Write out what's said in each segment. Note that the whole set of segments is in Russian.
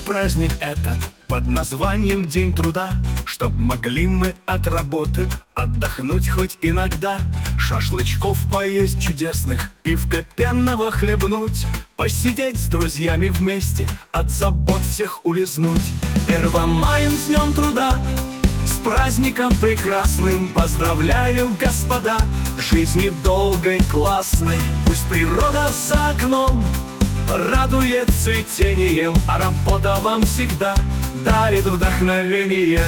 праздник этот под названием День труда, чтоб могли мы от работы отдохнуть хоть иногда, шашлычков поесть чудесных, пивка пенного хлебнуть, посидеть с друзьями вместе, от забот всех улизнуть. Первомаем с Днем труда, с праздником прекрасным поздравляю, господа! Жизни долгой, классной, пусть природа за окном радует цветением, а работа вам всегда дарит вдохновение.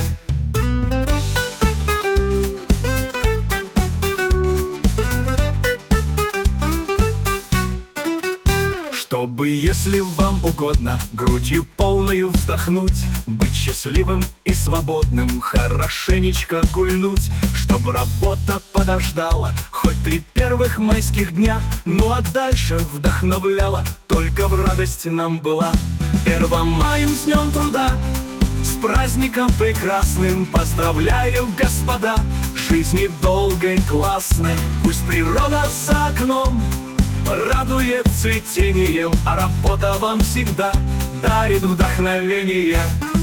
Чтобы, если вам угодно, грудью полную вздохнуть, быть счастливым и свободным, хорошенечко гульнуть, чтоб работа подождала хоть 3 первых майских дня, ну а дальше вдохновляла, только в радости нам была. Первомаем с Днем труда, с праздником прекрасным поздравляю, господа! Жизни долгой, классной, пусть природа за окном радует цветением, а работа вам всегда дарит вдохновение.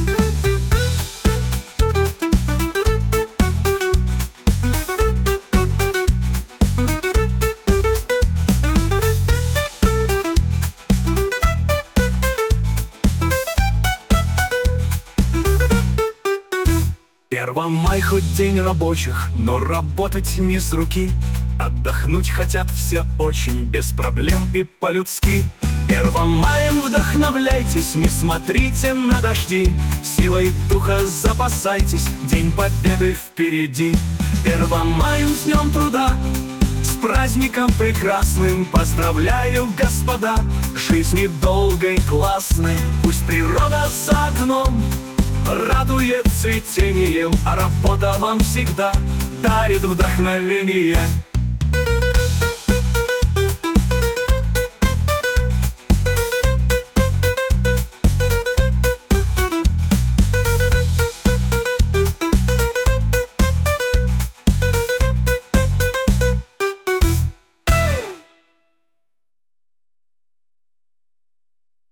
Первомай хоть день рабочих, но работать не с руки. Отдохнуть хотят все очень, без проблем и по-людски. Первомаем вдохновляйтесь, не смотрите на дожди, силой духа запасайтесь, День Победы впереди. Первомаем с Днем труда, с праздником прекрасным поздравляю, господа! Жизни долгой, классной, пусть природа за окном радует цветением, а работа вам всегда дарит вдохновение.